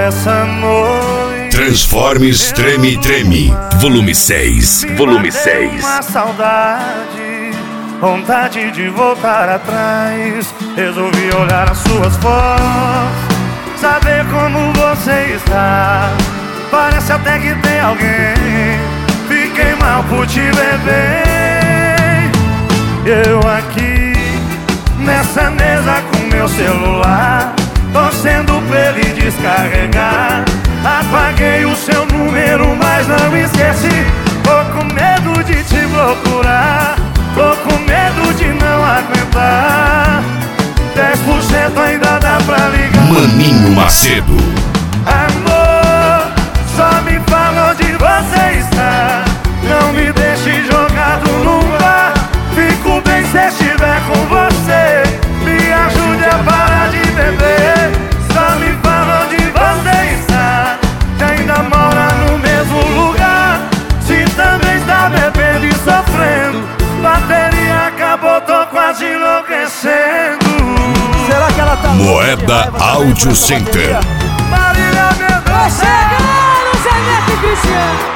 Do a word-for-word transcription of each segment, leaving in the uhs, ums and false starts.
essa noite. Transformes Treme Treme, volume seis. Volume seis. Uma saudade, vontade de voltar atrás. Resolvi olhar as suas fotos, saber como você está. Parece até que tem alguém. Fiquei mal por te ver bem. Eu aqui nessa mesa com meu celular, torcendo pra ele descarregar. Apaguei o seu número, mas não esqueci. Tô com medo de te procurar, tô com medo de não aguentar. Dez por cento ainda dá pra ligar. Maninho Macedo. Amor, só me fala onde você está. Não me deixe jogado num bar. Fico bem se estiver com você. Me ajude a parar de beber. Só me fala onde você está. Se ainda mora no mesmo lugar. Se também está bebendo e sofrendo. Bateria acabou, tô quase enlouquecendo. Será que ela tá Moeda Audio Center. Marília Mendonça. Tô chegando, Zé Neto e Cristiano.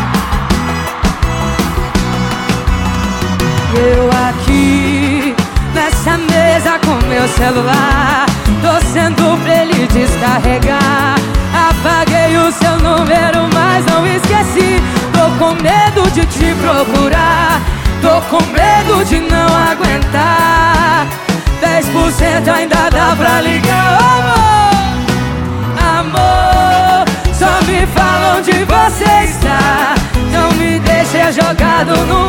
Eu aqui nessa mesa com meu celular, torcendo pra ele descarregar. Apaguei o seu número, mas não esqueci. Tô com medo de te procurar, tô com medo de não aguentar. Dez por cento ainda dá pra ligar. Amor, amor, só me fala onde você está. Não me deixe jogado no